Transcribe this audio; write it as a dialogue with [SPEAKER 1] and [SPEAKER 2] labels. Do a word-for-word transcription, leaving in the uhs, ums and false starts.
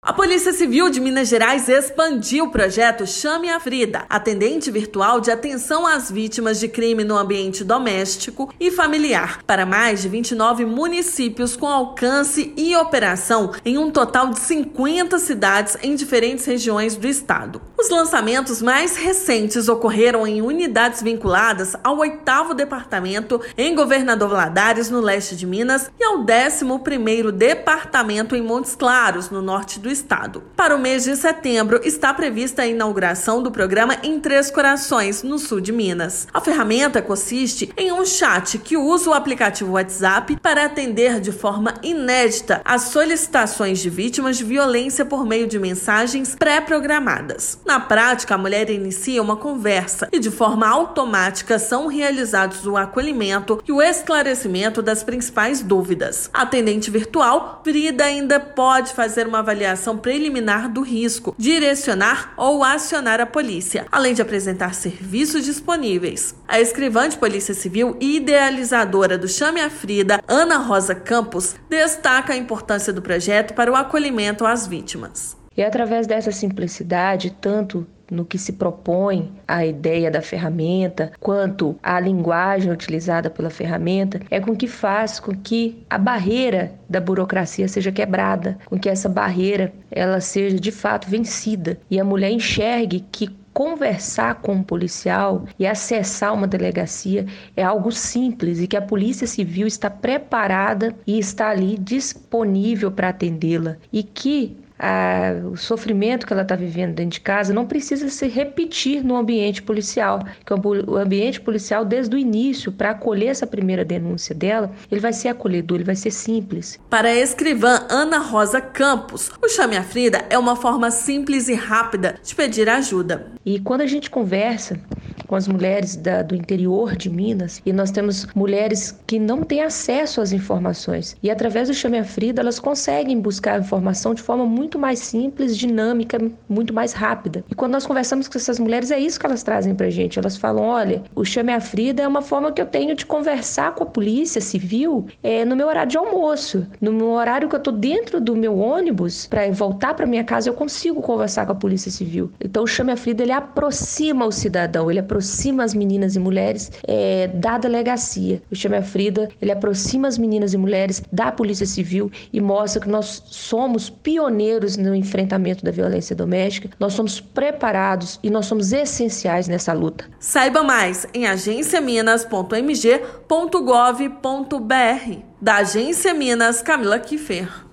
[SPEAKER 1] A Polícia Civil de Minas Gerais expandiu o projeto Chame a Frida, atendente virtual de atenção às vítimas de crime no ambiente doméstico e familiar, para mais de vinte e nove municípios com alcance e operação em um total de cinquenta cidades em diferentes regiões do estado. Os lançamentos mais recentes ocorreram em unidades vinculadas ao oitavo departamento em Governador Valadares, no leste de Minas, e ao décimo primeiro departamento em Montes Claros, no norte do estado. Para o mês de setembro, está prevista a inauguração do programa Em Três Corações, no sul de Minas. A ferramenta consiste em um chat que usa o aplicativo WhatsApp para atender de forma inédita as solicitações de vítimas de violência por meio de mensagens pré-programadas. Na prática, a mulher inicia uma conversa e, de forma automática, são realizados o acolhimento e o esclarecimento das principais dúvidas. A atendente virtual, Frida, ainda pode fazer uma avaliação preliminar do risco, direcionar ou acionar a polícia, além de apresentar serviços disponíveis. A escrivã de Polícia Civil e idealizadora do Chame a Frida, Ana Rosa Campos, destaca a importância do projeto para o acolhimento às vítimas.
[SPEAKER 2] E através dessa simplicidade, tanto no que se propõe a ideia da ferramenta, quanto a linguagem utilizada pela ferramenta, é com que faz com que a barreira da burocracia seja quebrada, com que essa barreira ela seja de fato vencida e a mulher enxergue que conversar com um policial e acessar uma delegacia é algo simples e que a Polícia Civil está preparada e está ali disponível para atendê-la e que Ah, o sofrimento que ela está vivendo dentro de casa não precisa se repetir no ambiente policial, que o ambiente policial, desde o início, para acolher essa primeira denúncia dela, ele vai ser acolhedor, ele vai ser simples.
[SPEAKER 1] Para a escrivã Ana Rosa Campos, o Chame a Frida é uma forma simples e rápida de pedir ajuda.
[SPEAKER 2] E quando a gente conversa com as mulheres da, do interior de Minas, e nós temos mulheres que não têm acesso às informações, e através do Chame a Frida elas conseguem buscar informação de forma muito mais simples, dinâmica, muito mais rápida. E quando nós conversamos com essas mulheres, é isso que elas trazem pra gente. Elas falam, olha, o Chame a Frida é uma forma que eu tenho de conversar com a Polícia Civil é, no meu horário de almoço, no meu horário que eu tô dentro do meu ônibus para voltar para minha casa, eu consigo conversar com a Polícia Civil. Então o Chame a Frida, ele aproxima o cidadão, ele aproxima as meninas e mulheres é, da delegacia. O Chame a Frida, ele aproxima as meninas e mulheres da Polícia Civil e mostra que nós somos pioneiros no enfrentamento da violência doméstica, nós somos preparados e nós somos essenciais nessa luta.
[SPEAKER 1] Saiba mais em agência minas ponto m g ponto gov ponto b r. Da Agência Minas, Camila Kiffer.